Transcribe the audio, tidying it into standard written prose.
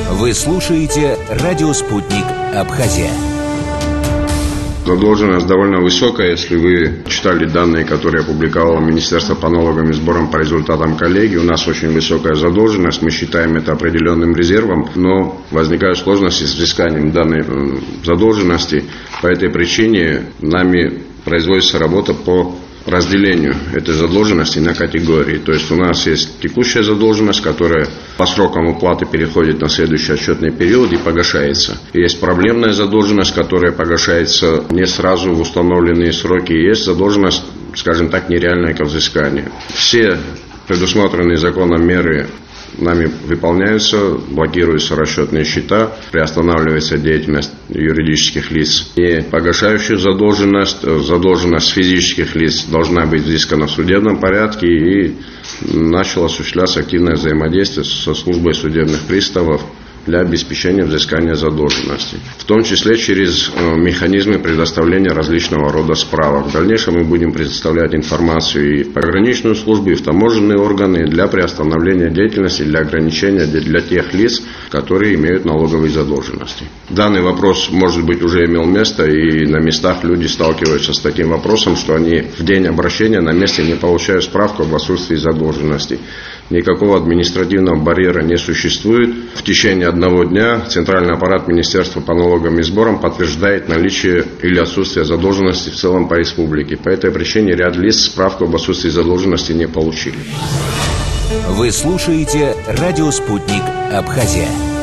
Вы слушаете «Радио Спутник. Абхазия». Задолженность довольно высокая. Если вы читали данные, которые опубликовало Министерство по налогам и сборам по результатам коллегии, у нас очень высокая задолженность. Мы считаем это определенным резервом, но возникают сложности с взысканием данной задолженности. По этой причине нами производится работа по разделению этой задолженности на категории. То есть у нас есть текущая задолженность, которая по срокам уплаты переходит на следующий отчетный период и погашается. И есть проблемная задолженность, которая погашается не сразу в установленные сроки. И есть задолженность, скажем так, нереальная ко взысканию. Все предусмотренные законом меры нами выполняются, блокируются расчетные счета, приостанавливается деятельность юридических лиц. И погашающих задолженность физических лиц должна быть взыскана в судебном порядке, и начало осуществляться активное взаимодействие со службой судебных приставов для обеспечения взыскания задолженности, в том числе через механизмы предоставления различного рода справок. В дальнейшем мы будем предоставлять информацию и в пограничную службу, и в таможенные органы для приостановления деятельности, для ограничения для тех лиц, которые имеют налоговые задолженности. Данный вопрос, может быть, уже имел место, и на местах люди сталкиваются с таким вопросом, что они в день обращения на месте не получают справку об отсутствии задолженности. Никакого административного барьера не существует. В течение одного дня центральный аппарат Министерства по налогам и сборам подтверждает наличие или отсутствие задолженности в целом по республике. По этой причине ряд лиц справку об отсутствии задолженности не получили. Вы слушаете «Радио Спутник. Абхазия».